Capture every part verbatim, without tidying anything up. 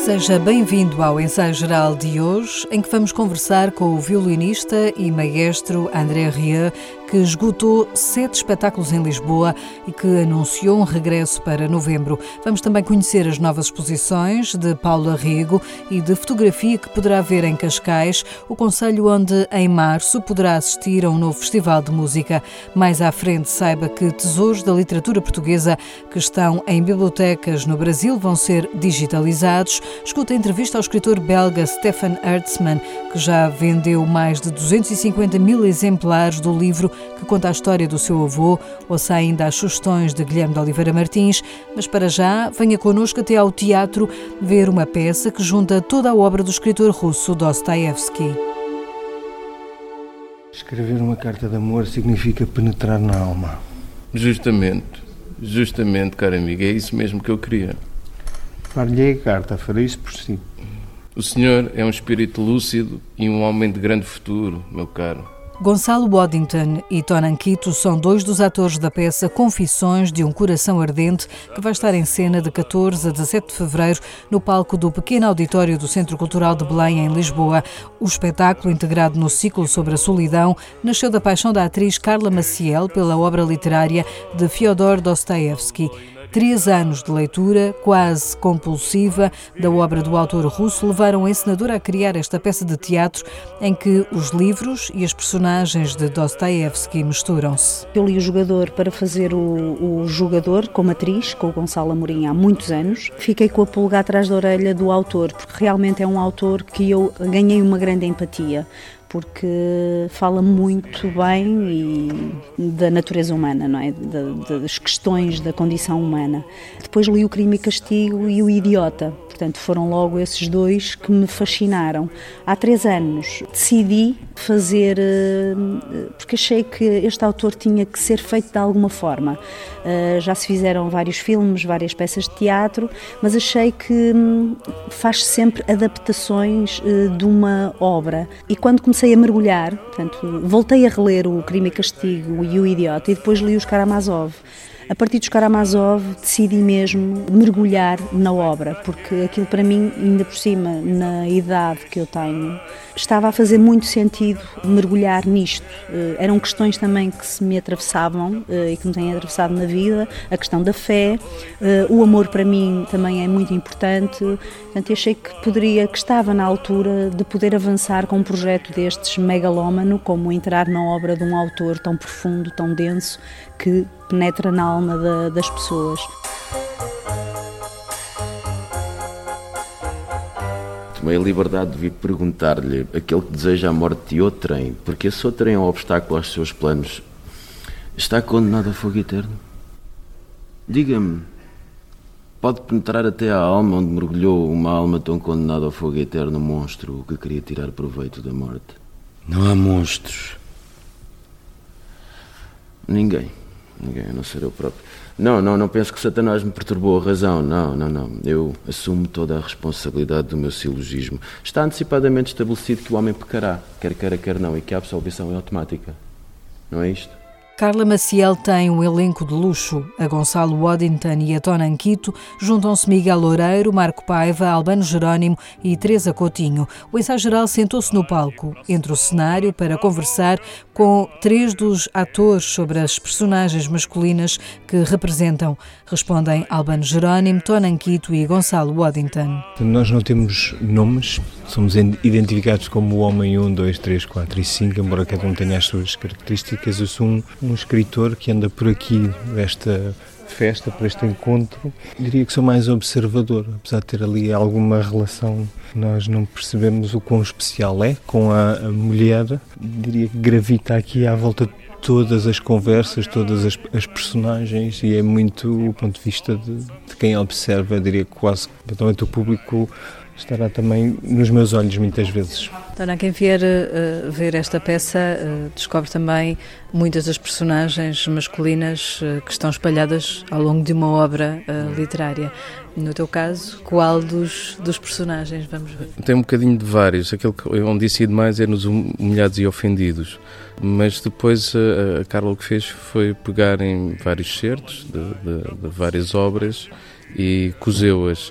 Seja bem-vindo ao ensaio geral de hoje, em que vamos conversar com o violinista e maestro André Rieu, que esgotou sete espetáculos em Lisboa e que anunciou um regresso para novembro. Vamos também conhecer as novas exposições de Paulo Arrigo e de fotografia que poderá ver em Cascais, o concelho onde, em março, poderá assistir a um novo festival de música. Mais à frente, saiba que tesouros da literatura portuguesa que estão em bibliotecas no Brasil vão ser digitalizados. Escuta a entrevista ao escritor belga Stefan Hertzmann, que já vendeu mais de duzentos e cinquenta mil exemplares do livro que conta a história do seu avô. Ouça ainda as sugestões de Guilherme de Oliveira Martins, mas para já venha connosco até ao teatro ver uma peça que junta toda a obra do escritor russo Dostoiévski. Escrever uma carta de amor significa penetrar na alma. Justamente, justamente, caro amigo, é isso mesmo que eu queria. Dar-lhe a carta, farei isso por si. O senhor é um espírito lúcido e um homem de grande futuro, meu caro. Gonçalo Waddington e Tonan Quito são dois dos atores da peça Confissões de um Coração Ardente, que vai estar em cena de catorze a dezassete de fevereiro no palco do pequeno auditório do Centro Cultural de Belém, em Lisboa. O espetáculo, integrado no ciclo sobre a solidão, nasceu da paixão da atriz Carla Maciel pela obra literária de Fyodor Dostoiévski. Três anos de leitura, quase compulsiva, da obra do autor russo levaram a encenadora a criar esta peça de teatro em que os livros e as personagens de Dostoiévski misturam-se. Eu li O Jogador para fazer o, o Jogador como atriz, com o Gonçalo Amorim, há muitos anos. Fiquei com a pulga atrás da orelha do autor, porque realmente é um autor que eu ganhei uma grande empatia, porque fala muito bem e da natureza humana, não é? Das questões da condição humana. Depois li O Crime e Castigo e O Idiota. Portanto, foram logo esses dois que me fascinaram. Há três anos decidi fazer, porque achei que este autor tinha que ser feito de alguma forma. Já se fizeram vários filmes, várias peças de teatro, mas achei que faz sempre adaptações de uma obra. E quando comecei a mergulhar, portanto, voltei a reler O Crime e Castigo e O Idiota e depois li os Karamazov. A partir dos Karamazov decidi mesmo mergulhar na obra, porque aquilo para mim, ainda por cima, na idade que eu tenho, estava a fazer muito sentido mergulhar nisto. Eram questões também que se me atravessavam e que me têm atravessado na vida, a questão da fé, o amor para mim também é muito importante, portanto achei que poderia, que estava na altura de poder avançar com um projeto destes megalómano, como entrar na obra de um autor tão profundo, tão denso, que penetra na alma da, das pessoas. Tomei a liberdade de vir perguntar-lhe aquele que deseja a morte de outrem, porque esse outrem é um obstáculo aos seus planos. Está condenado a fogo eterno? Diga-me, pode penetrar até à alma onde mergulhou uma alma tão condenada ao fogo eterno, um monstro que queria tirar proveito da morte? Não há monstros. Ninguém. Ninguém, a não ser eu próprio. Não, não, não penso que Satanás me perturbou a razão. Não, não, não. Eu assumo toda a responsabilidade do meu silogismo. Está antecipadamente estabelecido que o homem pecará, quer queira, quer não, e que a absolvição é automática. Não é isto? Carla Maciel tem um elenco de luxo. A Gonçalo Waddington e a Tonan Quito juntam-se Miguel Loureiro, Marco Paiva, Albano Jerónimo e Teresa Coutinho. O ensaio geral sentou-se no palco, entre o cenário, para conversar com três dos atores sobre as personagens masculinas que representam. Respondem Albano Jerónimo, Tonan Quito e Gonçalo Waddington. Nós não temos nomes, somos identificados como o homem um, dois, três, quatro e cinco, embora cada um tenha as suas características. Eu sou um um escritor que anda por aqui nesta festa, por este encontro. Diria que sou mais observador, apesar de ter ali alguma relação. Nós não percebemos o quão especial é com a, a mulher. Diria que gravita aqui à volta de todas as conversas, todas as, as personagens, e é muito o ponto de vista de, de quem observa. Diria que quase totalmente o público estará também nos meus olhos muitas vezes. Dona, quem vier uh, ver esta peça uh, descobre também muitas das personagens masculinas uh, que estão espalhadas ao longo de uma obra uh, literária. No teu caso, qual dos, dos personagens vamos ver? Tem um bocadinho de vários. Aquele que onde incide mais é nos humilhados e ofendidos. Mas depois a, a Carla o que fez foi pegar em vários certos de, de, de várias obras e cozeu-as.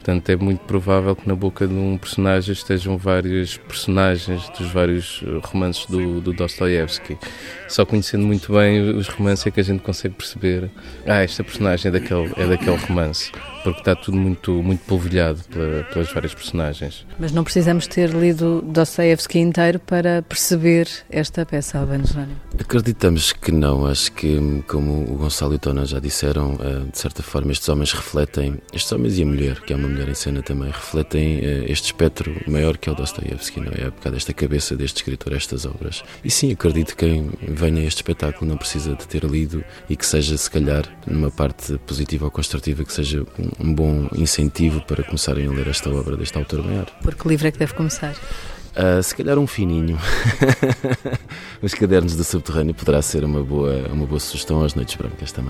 Portanto, é muito provável que na boca de um personagem estejam vários personagens dos vários romances do, do Dostoiévski. Só conhecendo muito bem os romances é que a gente consegue perceber ah, esta personagem é daquele, é daquele romance, porque está tudo muito, muito polvilhado pela, pelas várias personagens. Mas não precisamos ter lido Dostoiévski inteiro para perceber esta peça, Albano Jerónimo? Acreditamos que não. Acho que, como o Gonçalo e o Tona já disseram, de certa forma estes homens refletem, estes homens e a mulher, que é uma mulher em cena também, refletem este espectro maior que é o Dostoiévski, não é? É por causa desta cabeça deste escritor, estas obras. E sim, acredito que quem venha a este espetáculo não precisa de ter lido e que seja, se calhar, numa parte positiva ou construtiva, que seja um bom incentivo para começarem a ler esta obra deste autor maior. Por que livro é que deve começar? Uh, se calhar um fininho. Os Cadernos do Subterrâneo poderá ser uma boa, uma boa sugestão às Noites Brancas também.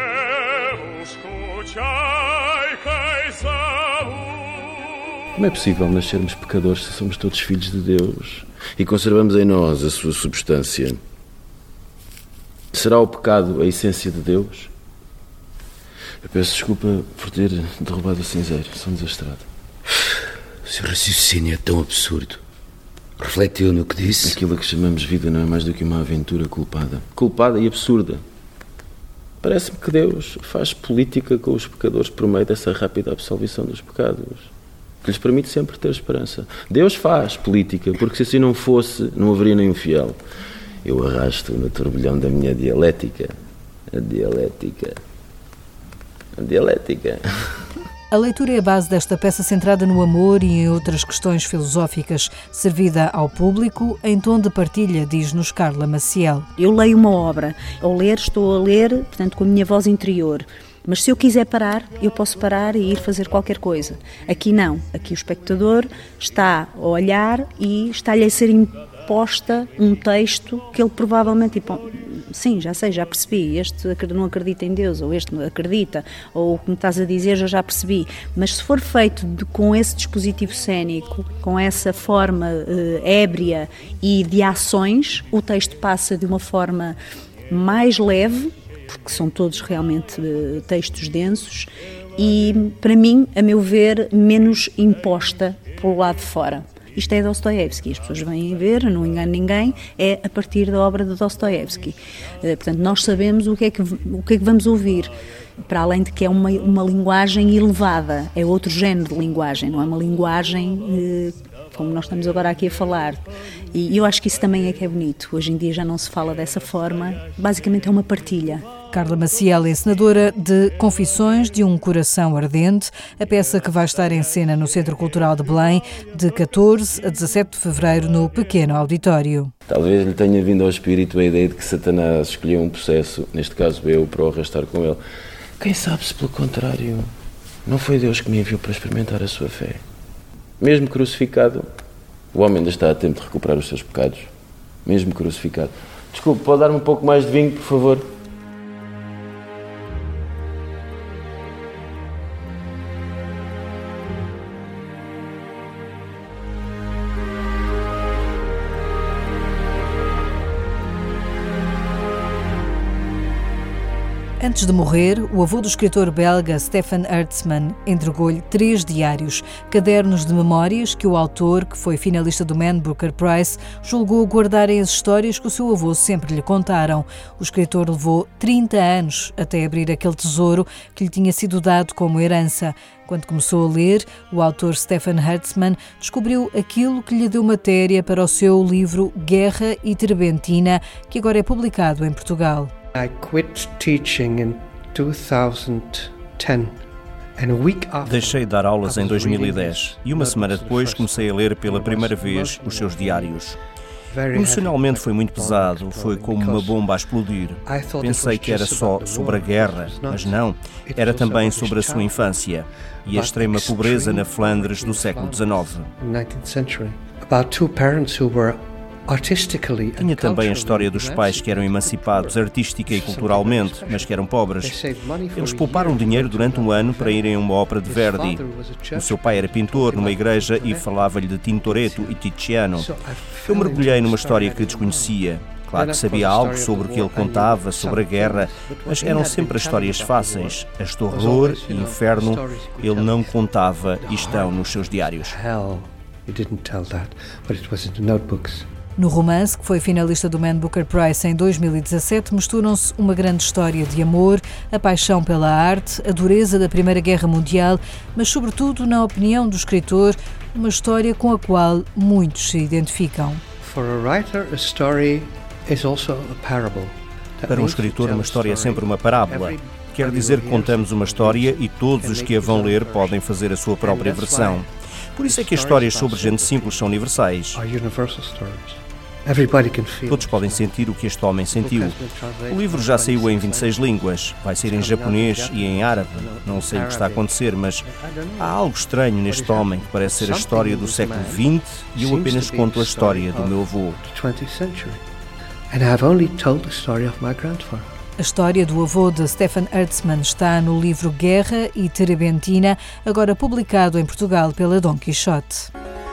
Como é possível nascermos pecadores se somos todos filhos de Deus e conservamos em nós a sua substância? Será o pecado a essência de Deus? Eu peço desculpa por ter derrubado o cinzeiro, sou um desastrado. O seu raciocínio é tão absurdo. Refletiu no que disse? Aquilo a que chamamos vida não é mais do que uma aventura culpada. Culpada e absurda. Parece-me que Deus faz política com os pecadores por meio dessa rápida absolvição dos pecados, que lhes permite sempre ter esperança. Deus faz política, porque se assim não fosse, não haveria nenhum fiel. Eu arrasto no turbilhão da minha dialética. A dialética. A dialética. A leitura é a base desta peça centrada no amor e em outras questões filosóficas, servida ao público em tom de partilha, diz-nos Carla Maciel. Eu leio uma obra, ao ler estou a ler, portanto, com a minha voz interior. Mas se eu quiser parar, eu posso parar e ir fazer qualquer coisa. Aqui não. Aqui o espectador está a olhar e está-lhe a ser imposta um texto que ele provavelmente... Tipo, sim, já sei, já percebi. Este não acredita em Deus, ou este acredita, ou o que me estás a dizer já já percebi. Mas se for feito de, com esse dispositivo cênico, com essa forma uh, ébria e de ações, o texto passa de uma forma mais leve, porque são todos realmente uh, textos densos, e, para mim, a meu ver, menos imposta pelo lado de fora. Isto é Dostoiévski, as pessoas vêm ver, não engano ninguém, é a partir da obra de Dostoiévski. Uh, portanto, nós sabemos o que, é que, o que é que vamos ouvir, para além de que é uma, uma linguagem elevada, é outro género de linguagem, não é uma linguagem uh, como nós estamos agora aqui a falar. E eu acho que isso também é que é bonito. Hoje em dia já não se fala dessa forma, basicamente é uma partilha. Carla Maciel, encenadora de Confissões de um Coração Ardente, a peça que vai estar em cena no Centro Cultural de Belém de catorze a dezassete de fevereiro no Pequeno Auditório. Talvez lhe tenha vindo ao espírito a ideia de que Satanás escolheu um processo, neste caso eu, para o arrastar com ele. Quem sabe se, pelo contrário, não foi Deus que me enviou para experimentar a sua fé. Mesmo crucificado, o homem ainda está a tempo de recuperar os seus pecados. Mesmo crucificado. Desculpe, pode dar-me um pouco mais de vinho, por favor? Antes de morrer, o avô do escritor belga Stefan Hertzmann entregou-lhe três diários, cadernos de memórias que o autor, que foi finalista do Man Booker Prize, julgou guardarem as histórias que o seu avô sempre lhe contaram. O escritor levou trinta anos até abrir aquele tesouro que lhe tinha sido dado como herança. Quando começou a ler, o autor Stefan Hertzmann descobriu aquilo que lhe deu matéria para o seu livro Guerra e Terbentina, que agora é publicado em Portugal. I quit teaching in two thousand ten. And a week after, Deixei de dar aulas em dois mil e dez e uma semana depois comecei a ler pela primeira vez os seus diários. Emocionalmente foi muito pesado, foi como uma bomba a explodir. Pensei que era só sobre a guerra, mas não, era também sobre a sua infância e a extrema pobreza na Flandres do século dezenove. Tinha também a história dos pais que eram emancipados artística e culturalmente, mas que eram pobres. Eles pouparam dinheiro durante um ano para irem a uma ópera de Verdi. O seu pai era pintor numa igreja e falava-lhe de Tintoretto e Tiziano. Eu mergulhei numa história que desconhecia. Claro que sabia algo sobre o que ele contava, sobre a guerra, mas eram sempre as histórias fáceis. As de horror e inferno, ele não contava e estão nos seus diários. No romance, que foi finalista do Man Booker Prize em dois mil e dezassete, misturam-se uma grande história de amor, a paixão pela arte, a dureza da Primeira Guerra Mundial, mas, sobretudo, na opinião do escritor, uma história com a qual muitos se identificam. Para um escritor, uma história é sempre uma parábola. Quer dizer que contamos uma história e todos os que a vão ler podem fazer a sua própria versão. Por isso é que as histórias sobre gente simples são universais. Todos podem sentir o que este homem sentiu. O livro já saiu em vinte e seis línguas. Vai sair em japonês e em árabe. Não sei o que está a acontecer, mas há algo estranho neste homem que parece ser a história do século vinte e eu apenas conto a história do meu avô. A história do avô de Stefan Ertzmann está no livro Guerra e Terebentina, agora publicado em Portugal pela Dom Quixote.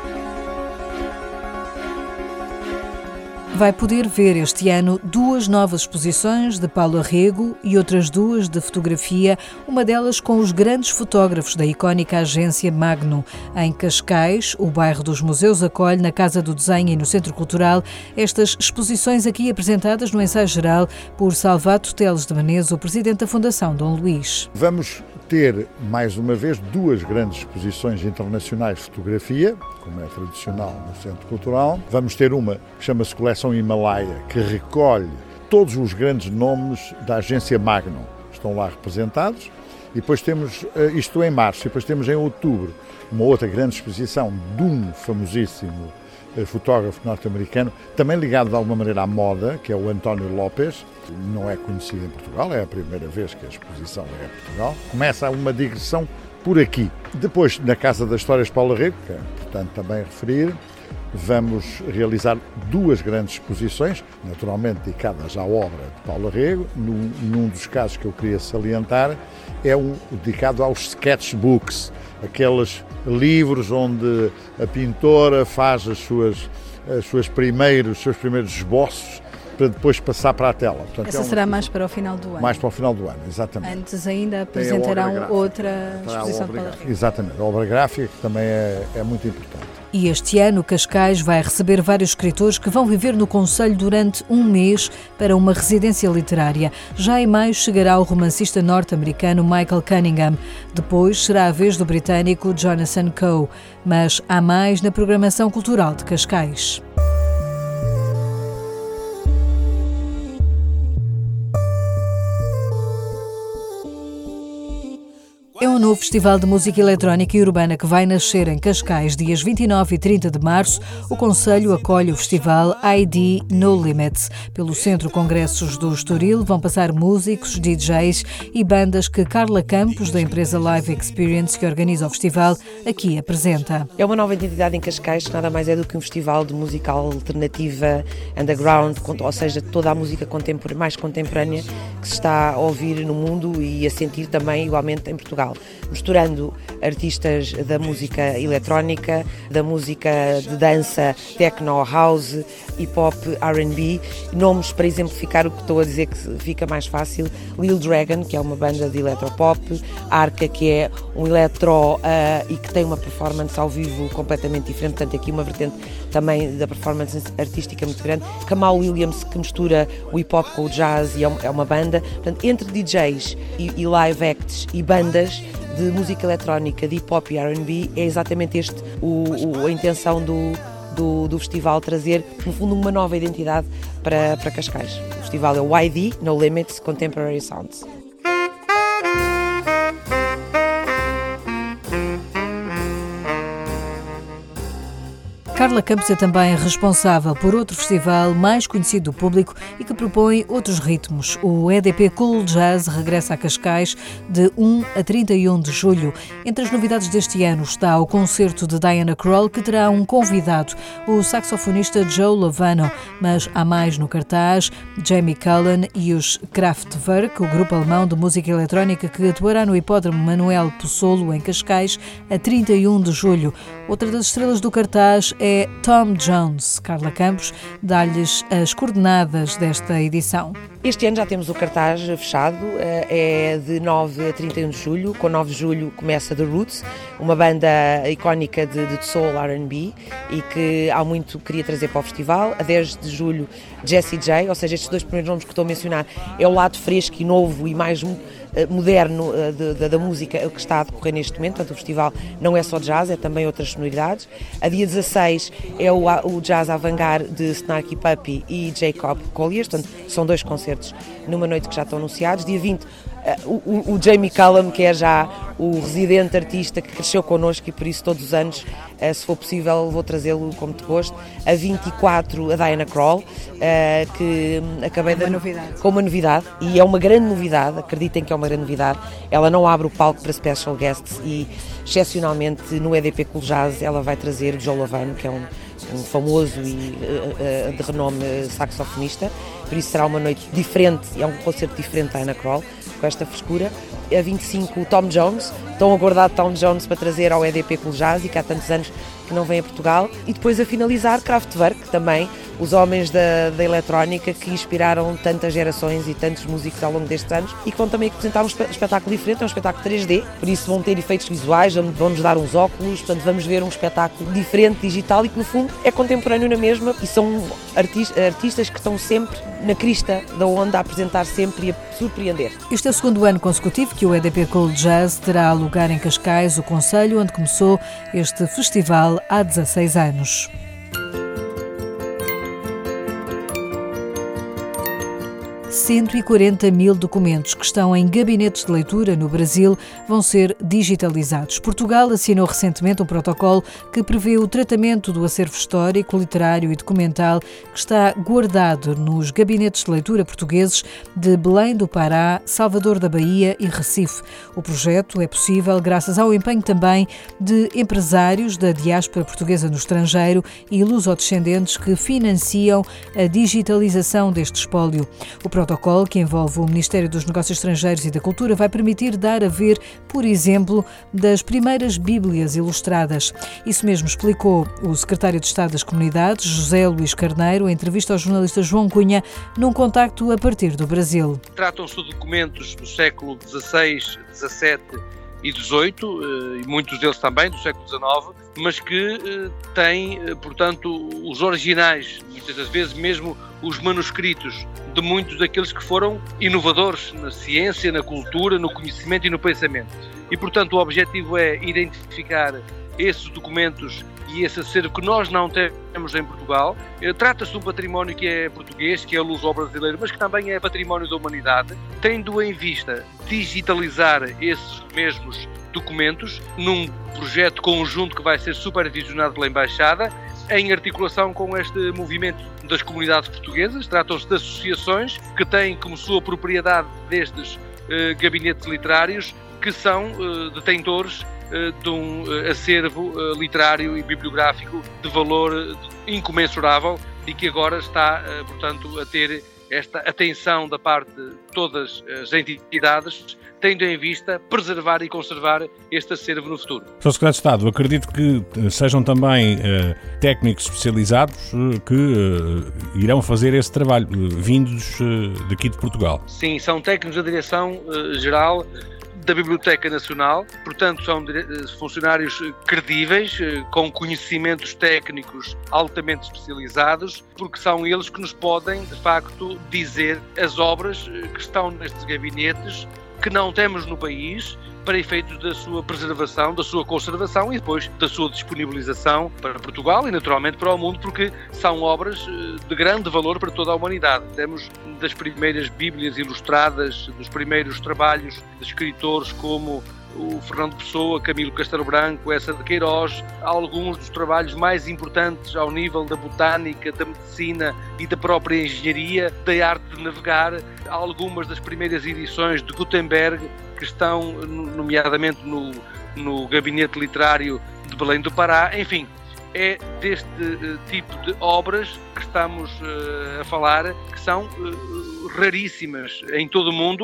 Vai poder ver este ano duas novas exposições de Paulo Arrego e outras duas de fotografia, uma delas com os grandes fotógrafos da icónica agência Magnum. Em Cascais, o bairro dos Museus acolhe, na Casa do Desenho e no Centro Cultural, estas exposições aqui apresentadas no ensaio geral por Salvato Teles de Menezes, o presidente da Fundação Dom Luís. Vamos ter, mais uma vez, duas grandes exposições internacionais de fotografia, como é tradicional no Centro Cultural. Vamos ter uma que chama-se Coleção Himalaia, que recolhe todos os grandes nomes da agência Magnum. Estão lá representados. E depois temos, isto em março, e depois temos em outubro, uma outra grande exposição de um famosíssimo fotógrafo norte-americano, também ligado de alguma maneira à moda, que é o António Lopes. Não é conhecido em Portugal, é a primeira vez que a exposição é em Portugal. Começa uma digressão por aqui. Depois, na Casa das Histórias Paulo Arrego, que é importante também referir, vamos realizar duas grandes exposições, naturalmente dedicadas à obra de Paulo Arrego. Num, num dos casos que eu queria salientar é um dedicado aos sketchbooks, aqueles livros onde a pintora faz as suas, as suas primeiros, os seus primeiros esboços para depois passar para a tela. Portanto, Essa é uma, será mais para o final do ano? Mais para o final do ano, exatamente. Antes ainda apresentarão outra exposição para a Exatamente, a obra gráfica, que também é, é muito importante. E este ano, Cascais vai receber vários escritores que vão viver no concelho durante um mês para uma residência literária. Já em maio chegará o romancista norte-americano Michael Cunningham. Depois será a vez do britânico Jonathan Coe. Mas há mais na programação cultural de Cascais. É um novo festival de música eletrónica e urbana que vai nascer em Cascais, dias vinte e nove e trinta de março. O concelho acolhe o festival I D No Limits. Pelo Centro Congressos do Estoril vão passar músicos, D Js e bandas que Carla Campos, da empresa Live Experience, que organiza o festival, aqui apresenta. É uma nova identidade em Cascais, que nada mais é do que um festival de música alternativa, underground, ou seja, toda a música contemporânea, mais contemporânea que se está a ouvir no mundo e a sentir também igualmente em Portugal. Misturando artistas da música eletrónica, da música de dança, techno, house, hip-hop, R and B, nomes para exemplificar o que estou a dizer que fica mais fácil: Lil Dragon, que é uma banda de eletropop, Arca, que é um eletro uh, e que tem uma performance ao vivo completamente diferente, portanto aqui uma vertente também da performance artística muito grande, Kamal Williams, que mistura o hip-hop com o jazz e é uma banda, portanto entre D Js e, e live acts e bandas de música eletrónica, de hip-hop e R and B, é exatamente este o, o, a intenção do, do, do festival, trazer, no fundo, uma nova identidade para, para Cascais. O festival é o I D, No Limits, Contemporary Sounds. Carla Campos é também responsável por outro festival mais conhecido do público e que propõe outros ritmos. O E D P Cool Jazz regressa a Cascais de um a trinta e um de julho. Entre as novidades deste ano está o concerto de Diana Krall, que terá um convidado, o saxofonista Joe Lovano, mas há mais no cartaz: Jamie Cullen e os Kraftwerk, o grupo alemão de música eletrónica que atuará no Hipódromo Manuel Possolo, em Cascais, a trinta e um de julho. Outra das estrelas do cartaz é é Tom Jones. Carla Campos dá-lhes as coordenadas desta edição. Este ano já temos o cartaz fechado, é de nove a trinta e um de julho. Com nove de julho começa The Roots, uma banda icónica de, de soul R and B e que há muito queria trazer para o festival. A dez de julho, Jessie J, ou seja, estes dois primeiros nomes que estou a mencionar é o lado fresco e novo e mais moderno da, da música que está a decorrer neste momento. Portanto, o festival não é só jazz, é também outras sonoridades. A dia dezasseis é o, o jazz avant-garde de Snarky Puppy e Jacob Collier, portanto, são dois concertos numa noite que já estão anunciados. Dia vinte, o, o, o Jamie Cullum, que é já o residente artista que cresceu connosco e por isso todos os anos, se for possível, vou trazê-lo com muito gosto. A vinte e quatro, a Diana Krall, que acabei de... Uma novidade. Com uma novidade, e é uma grande novidade, acreditem que é uma grande novidade. Ela não abre o palco para special guests e, excepcionalmente, no E D P Cool Jazz, ela vai trazer o Joe Lovano, que é um, um famoso e uh, uh, de renome saxofonista. Por isso será uma noite diferente, é um concerto diferente da Diana Krall, com esta frescura. A vinte e cinco, o Tom Jones, tão aguardado Tom Jones para trazer ao E D P Cool Jazz e que há tantos anos que não vem a Portugal. E depois a finalizar, Kraftwerk, também os homens da, da eletrónica que inspiraram tantas gerações e tantos músicos ao longo destes anos e que vão também apresentar um espetáculo diferente, é um espetáculo três D, por isso vão ter efeitos visuais, vão-nos dar uns óculos, portanto vamos ver um espetáculo diferente, digital e que no fundo é contemporâneo na mesma e são artistas, artistas que estão sempre na crista da onda a apresentar sempre e a surpreender. Este é o segundo ano consecutivo que o E D P Cool Jazz terá lugar em Cascais, o concelho onde começou este festival há dezasseis anos. cento e quarenta mil documentos que estão em gabinetes de leitura no Brasil vão ser digitalizados. Portugal assinou recentemente um protocolo que prevê o tratamento do acervo histórico, literário e documental que está guardado nos gabinetes de leitura portugueses de Belém do Pará, Salvador da Bahia e Recife. O projeto é possível graças ao empenho também de empresários da diáspora portuguesa no estrangeiro e lusodescendentes que financiam a digitalização deste espólio. O protocolo, que envolve o Ministério dos Negócios Estrangeiros e da Cultura, vai permitir dar a ver, por exemplo, das primeiras Bíblias ilustradas. Isso mesmo explicou o secretário de Estado das Comunidades, José Luís Carneiro, em entrevista ao jornalista João Cunha, num contacto a partir do Brasil. Tratam-se de documentos do século dezasseis, dezassete e dezoito, e muitos deles também do século dezenove, mas que têm, portanto, os originais, muitas das vezes mesmo os manuscritos de muitos daqueles que foram inovadores na ciência, na cultura, no conhecimento e no pensamento. E, portanto, o objetivo é identificar esses documentos e esse acervo que nós não temos em Portugal. Trata-se de um património que é português, que é luso-brasileiro, mas que também é património da humanidade, tendo em vista digitalizar esses mesmos documentos num projeto conjunto que vai ser supervisionado pela Embaixada, em articulação com este movimento das comunidades portuguesas. Tratam-se de associações que têm como sua propriedade destes eh, gabinetes literários, que são eh, detentores eh, de um eh, acervo eh, literário e bibliográfico de valor eh, incomensurável e que agora está, eh, portanto, a ter esta atenção da parte de todas as entidades, tendo em vista preservar e conservar este acervo no futuro. senhor Secretário de Estado, acredito que sejam também uh, técnicos especializados uh, que uh, irão fazer esse trabalho, uh, vindos uh, daqui de Portugal. Sim, são técnicos da Direção-Geral uh, da Biblioteca Nacional, portanto são funcionários credíveis, com conhecimentos técnicos altamente especializados, porque são eles que nos podem, de facto, dizer as obras que estão nestes gabinetes, que não temos no país, para efeitos da sua preservação, da sua conservação e depois da sua disponibilização para Portugal e naturalmente para o mundo, porque são obras de grande valor para toda a humanidade. Temos das primeiras Bíblias ilustradas, dos primeiros trabalhos de escritores como o Fernando Pessoa, Camilo Castelo Branco, Essa de Queiroz, alguns dos trabalhos mais importantes ao nível da botânica, da medicina e da própria engenharia, da arte de navegar, algumas das primeiras edições de Gutenberg, que estão nomeadamente no, no gabinete literário de Belém do Pará. Enfim, é deste uh, tipo de obras que estamos uh, a falar, que são uh, raríssimas em todo o mundo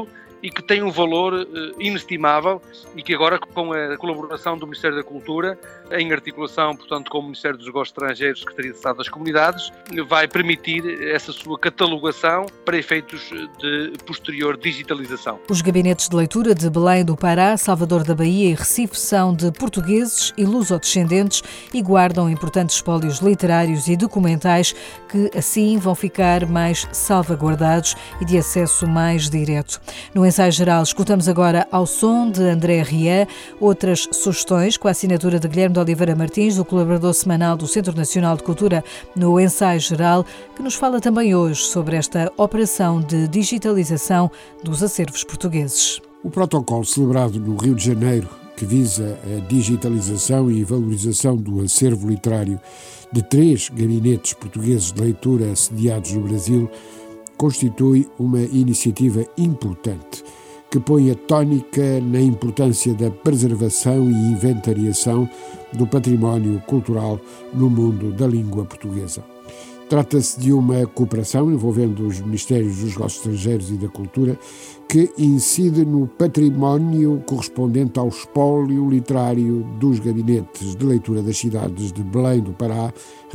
e que tem um valor uh, inestimável e que agora, com a colaboração do Ministério da Cultura, em articulação, portanto, com o Ministério dos Negócios Estrangeiros, Secretaria de Estado das Comunidades, vai permitir essa sua catalogação para efeitos de posterior digitalização. Os gabinetes de leitura de Belém do Pará, Salvador da Bahia e Recife são de portugueses e lusodescendentes e guardam importantes espólios literários e documentais que, assim, vão ficar mais salvaguardados e de acesso mais direto. No ensaio geral, escutamos agora Ao Som, de André Rieu, outras sugestões com a assinatura de Guilherme de Oliveira Martins, do colaborador semanal do Centro Nacional de Cultura no Ensaio Geral, que nos fala também hoje sobre esta operação de digitalização dos acervos portugueses. O protocolo celebrado no Rio de Janeiro, que visa a digitalização e valorização do acervo literário de três gabinetes portugueses de leitura sediados no Brasil, constitui uma iniciativa importante que põe a tónica na importância da preservação e inventariação do património cultural no mundo da língua portuguesa. Trata-se de uma cooperação envolvendo os Ministérios dos Negócios Estrangeiros e da Cultura que incide no património correspondente ao espólio literário dos gabinetes de leitura das cidades de Belém do Pará,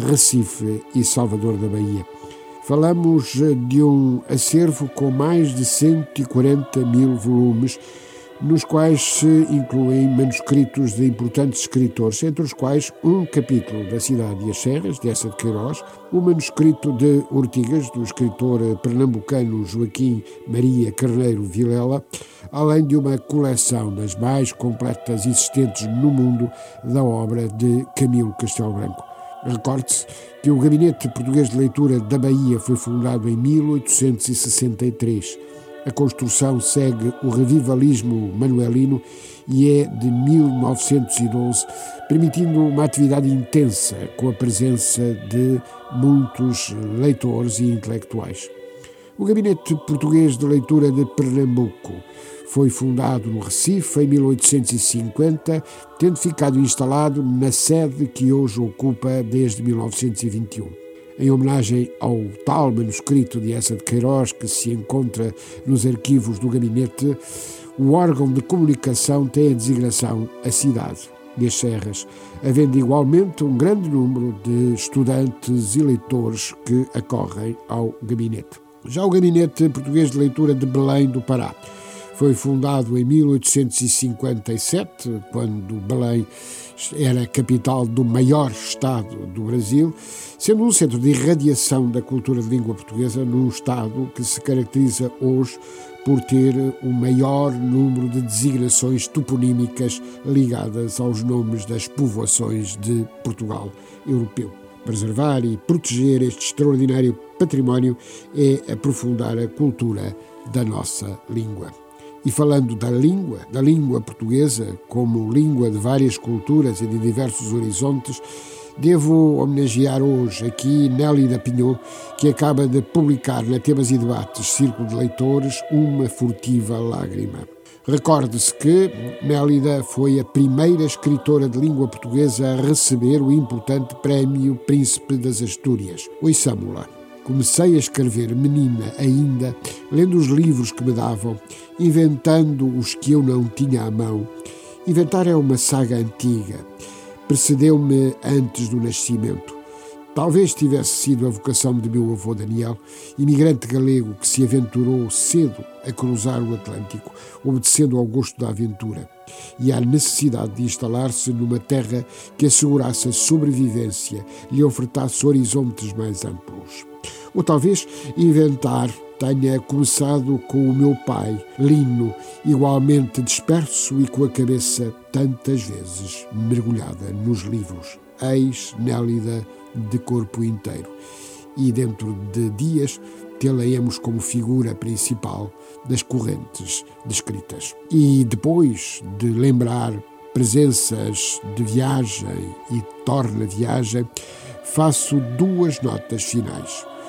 Recife e Salvador da Bahia. Falamos de um acervo com mais de cento e quarenta mil volumes, nos quais se incluem manuscritos de importantes escritores, entre os quais um capítulo da Cidade e as Serras, de Eça de Queiroz, um manuscrito de Ortigas, do escritor pernambucano Joaquim Maria Carneiro Vilela, além de uma coleção das mais completas existentes no mundo da obra de Camilo Castelo Branco. Recorde-se que o Gabinete Português de Leitura da Bahia foi fundado em mil oitocentos e sessenta e três. A construção segue o revivalismo manuelino e é de mil novecentos e doze, permitindo uma atividade intensa com a presença de muitos leitores e intelectuais. O Gabinete Português de Leitura de Pernambuco foi fundado no Recife em mil oitocentos e cinquenta, tendo ficado instalado na sede que hoje ocupa desde mil novecentos e vinte e um. Em homenagem ao tal manuscrito de Eça de Queiroz que se encontra nos arquivos do gabinete, o órgão de comunicação tem a designação A Cidade e as Serras, havendo igualmente um grande número de estudantes e leitores que acorrem ao gabinete. Já o Gabinete Português de Leitura de Belém do Pará foi fundado em mil oitocentos e cinquenta e sete, quando Belém era a capital do maior estado do Brasil, sendo um centro de irradiação da cultura de língua portuguesa num estado que se caracteriza hoje por ter o maior número de designações toponímicas ligadas aos nomes das povoações de Portugal europeu. Preservar e proteger este extraordinário património é aprofundar a cultura da nossa língua. E falando da língua, da língua portuguesa, como língua de várias culturas e de diversos horizontes, devo homenagear hoje aqui Nélida Pinhon, que acaba de publicar na Temas e Debates Círculo de Leitores Uma Furtiva Lágrima. Recorde-se que Nélida foi a primeira escritora de língua portuguesa a receber o importante Prémio Príncipe das Astúrias. Ouçamo-la. Comecei a escrever menina ainda, lendo os livros que me davam, inventando os que eu não tinha à mão. Inventar é uma saga antiga. Precedeu-me antes do nascimento. Talvez tivesse sido a vocação de meu avô Daniel, imigrante galego que se aventurou cedo a cruzar o Atlântico, obedecendo ao gosto da aventura e à necessidade de instalar-se numa terra que assegurasse a sobrevivência, lhe ofertasse horizontes mais amplos. Ou talvez inventar tenha começado com o meu pai, Lino, igualmente disperso e com a cabeça tantas vezes mergulhada nos livros. Eis Nélida de corpo inteiro. E dentro de dias tê-la-emos como figura principal das correntes descritas. E depois de lembrar presenças de viagem e torna-viagem, faço duas notas finais.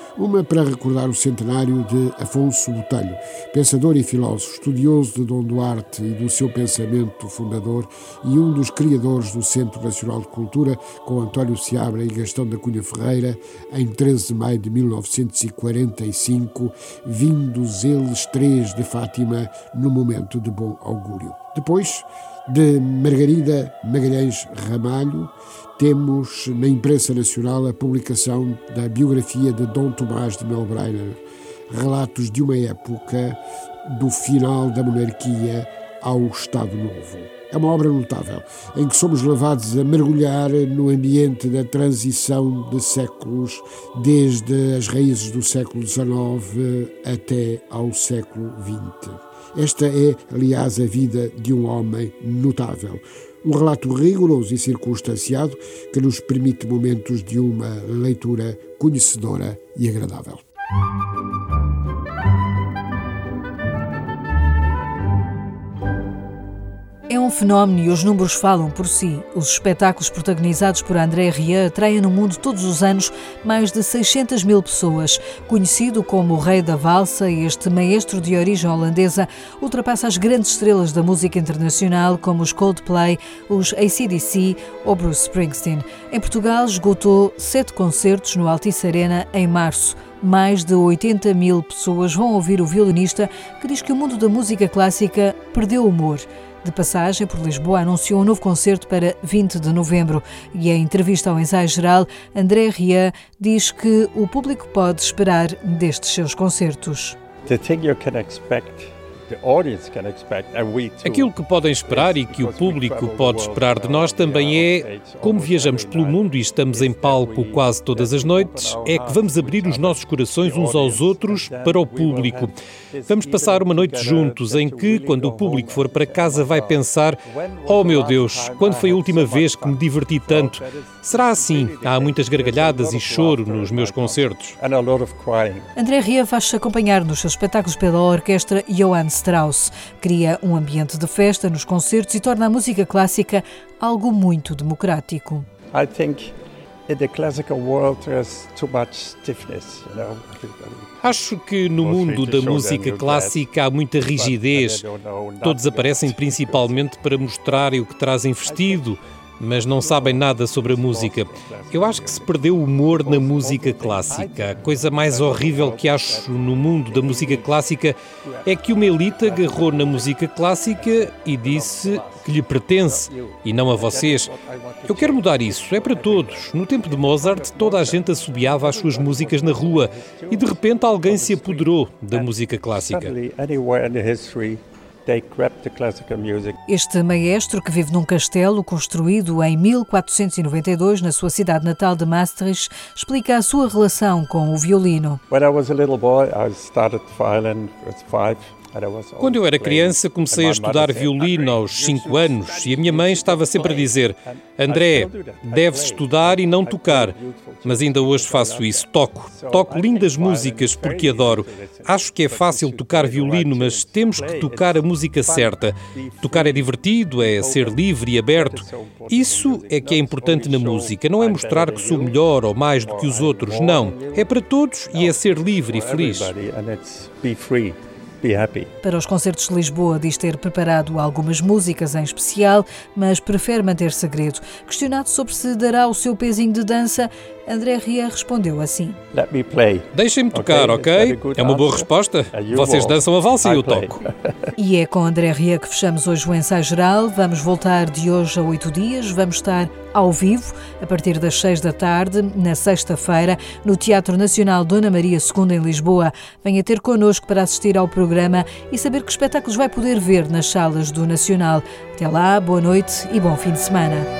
Uma para recordar o centenário de Afonso Botelho, pensador e filósofo, estudioso de Dom Duarte e do seu pensamento fundador e um dos criadores do Centro Nacional de Cultura, com António Seabra e Gastão da Cunha Ferreira, em treze de maio de mil novecentos e quarenta e cinco, vindos eles três de Fátima no momento de bom augúrio. Depois de Margarida Magalhães Ramalho, temos na imprensa nacional a publicação da biografia de Dom Tomás de Melbrenner, relatos de uma época do final da monarquia ao Estado Novo. É uma obra notável, em que somos levados a mergulhar no ambiente da transição de séculos, desde as raízes do século dezenove até ao século vinte. Esta é, aliás, a vida de um homem notável. Um relato rigoroso e circunstanciado que nos permite momentos de uma leitura conhecedora e agradável. É um fenómeno e os números falam por si. Os espetáculos protagonizados por André Rieu atraem no mundo todos os anos mais de seiscentas mil pessoas. Conhecido como o Rei da Valsa, este maestro de origem holandesa ultrapassa as grandes estrelas da música internacional como os Coldplay, os A C D C ou Bruce Springsteen. Em Portugal, esgotou sete concertos no Altice Arena em março. Mais de oitenta mil pessoas vão ouvir o violinista que diz que o mundo da música clássica perdeu o humor. De passagem por Lisboa, anunciou um novo concerto para vinte de novembro e em entrevista ao Ensaio Geral, André Rieu diz que o público pode esperar destes seus concertos. The thing you can expect. Aquilo que podem esperar e que o público pode esperar de nós também é, como viajamos pelo mundo e estamos em palco quase todas as noites, é que vamos abrir os nossos corações uns aos outros para o público. Vamos passar uma noite juntos em que, quando o público for para casa, vai pensar: oh meu Deus, quando foi a última vez que me diverti tanto? Será assim? Há muitas gargalhadas e choro nos meus concertos. André Rieu faz-se acompanhar nos seus espetáculos pela orquestra Johann Strauss. Cria um ambiente de festa nos concertos e torna a música clássica algo muito democrático. I think in the classical world there's too much stiffness, you know. Acho que no mundo da música clássica há muita rigidez. Todos aparecem principalmente para mostrarem o que trazem vestido, mas não sabem nada sobre a música. Eu acho que se perdeu o humor na música clássica. A coisa mais horrível que acho no mundo da música clássica é que uma elite agarrou na música clássica e disse que lhe pertence, e não a vocês. Eu quero mudar isso, é para todos. No tempo de Mozart, toda a gente assobiava as suas músicas na rua e de repente alguém se apoderou da música clássica. Este maestro, que vive num castelo construído em mil quatrocentos e noventa e dois na sua cidade natal de Maastricht, explica a sua relação com o violino. When I was a little boy, I started violin at five. Quando eu era criança, comecei a estudar violino aos cinco anos e a minha mãe estava sempre a dizer: André, deves estudar e não tocar. Mas ainda hoje faço isso, toco. Toco lindas músicas porque adoro. Acho que é fácil tocar violino, mas temos que tocar a música certa. Tocar é divertido, é ser livre e aberto. Isso é que é importante na música. Não é mostrar que sou melhor ou mais do que os outros, não. É para todos e é ser livre e feliz. Para os concertos de Lisboa, diz ter preparado algumas músicas em especial, mas prefere manter segredo. Questionado sobre se dará o seu pezinho de dança, André Rieu respondeu assim: Deixem-me tocar, ok? É uma boa resposta. Vocês dançam a valsa e eu toco. E é com André Rieu que fechamos hoje o Ensaio Geral. Vamos voltar de hoje a oito dias. Vamos estar ao vivo, a partir das seis da tarde, na sexta-feira, no Teatro Nacional Dona Maria segunda em Lisboa. Venha ter connosco para assistir ao programa e saber que espetáculos vai poder ver nas salas do Nacional. Até lá, boa noite e bom fim de semana.